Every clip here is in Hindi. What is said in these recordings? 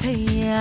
थैया।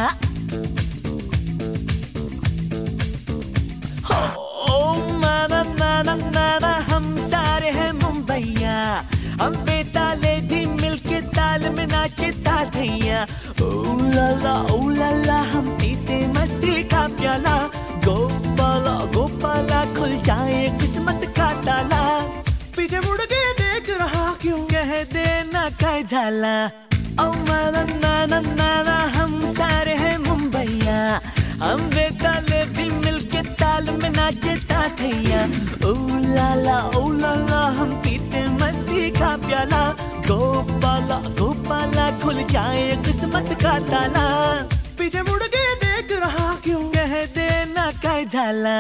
हो मामा मामा मामा हम सारे हैं मुंबईया, हम बेताले भी मिलके ताल में नाचे ताथैया। ओ ला ला हम पीते मस्ती का प्याला, गोपाला गोपाला खुल जाए किस्मत का ताला। पीछे मुड़ के देख रहा क्यों, कह देना काय झाला। ओ मामा मामा मामा हम सारे हैं मुंबईया, हम बेताले भी मिलके ताल में नाचे ताथैया। ओ ला ला हम पीते मस्ती का प्याला, गोपाला गोपाला खुल जाए किस्मत का ताला। पीछे मुड़ के देख रहा क्यों, कह देना काय झाला।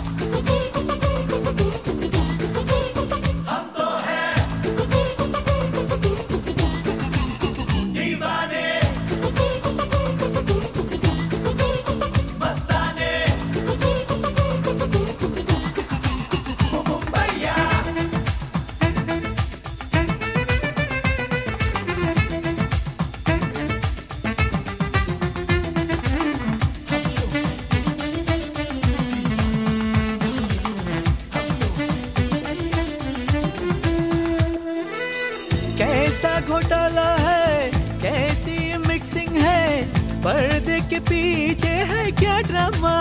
कैसा घोटाला है, कैसी मिक्सिंग है, पर्दे के पीछे है क्या ड्रामा।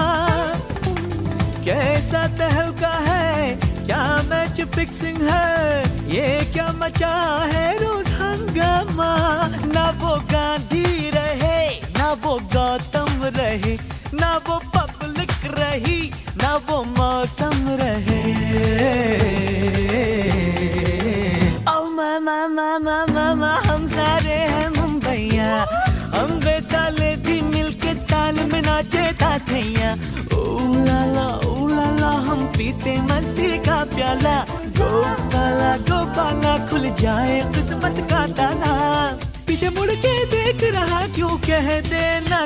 कैसा तहलका है, क्या मैच फिक्सिंग है, ये क्या मचा है रोज हंगामा। ना वो गांधी रहे, ना वो गौतम रहे, ना वो पब्लिक रही, ना वो मौसम रहे। मामा हम सारे हैं मुंबईया, हम बेताले भी मिलके ताल में नाचे ताथैया। ओ ला ला हम पीते मस्ती का प्याला, गोपाला गोपाला खुल जाए किस्मत का ताला। पीछे मुड़ के देख रहा क्यों, कह देना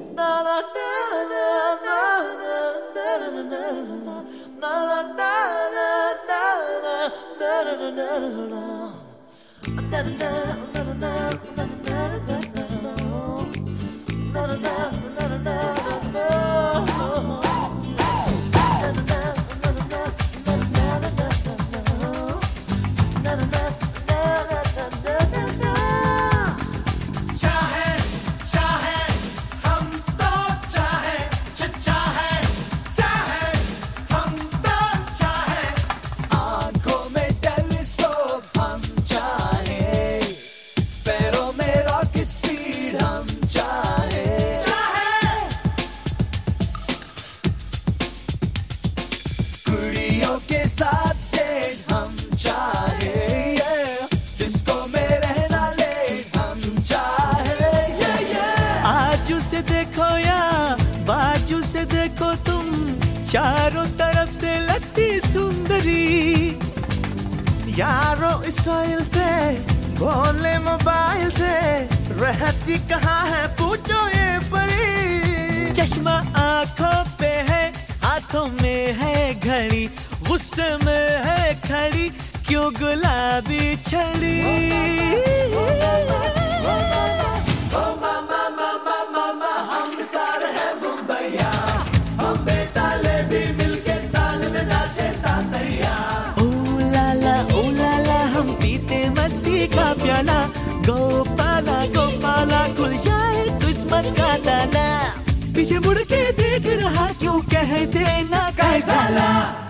के साथ डेट हम चाहे, जिसको में रहना ले हम चाहे। आजू से देखो या बाजू से देखो तुम, चारों तरफ से लगती सुंदरी। यारो स्टाइल से बोले मोबाइल से, रहती कहाँ है पूछो ये परी। चश्मा आंखों पे है, हाथों में है घड़ी, गुस्से में है खड़ी क्यों गुलाबी छड़ी। ओ मामा मामा मामा हम सारे हैं मुंबईया, हम बेताले भी मिलके ताल में नाचे तातैया। ओ ला ला हम पीते मस्ती का प्याला, गोपाला गोपाला खुल जाए किस्मत का ताला। पीछे मुड़ के देख रहा क्यों, कह देना काय झाला।